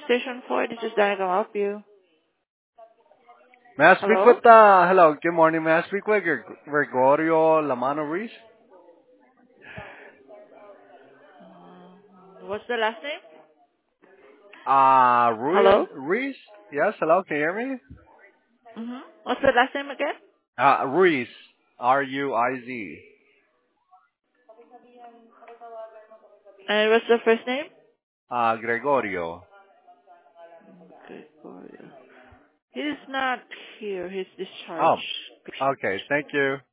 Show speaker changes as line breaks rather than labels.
station for? This is Dana. Can I help you?
May I speak with,
Hello?
hello, good morning. May I speak with Gregorio Lamano Ruiz?
What's the last name?
Ruiz?
Hello?
Ruiz? Yes, hello, can you hear me?
What's the last name again?
Ruiz. Ruiz.
And what's the first name?
Gregorio.
Gregorio. He's not here. He's
Oh,
discharged.
okay, thank you.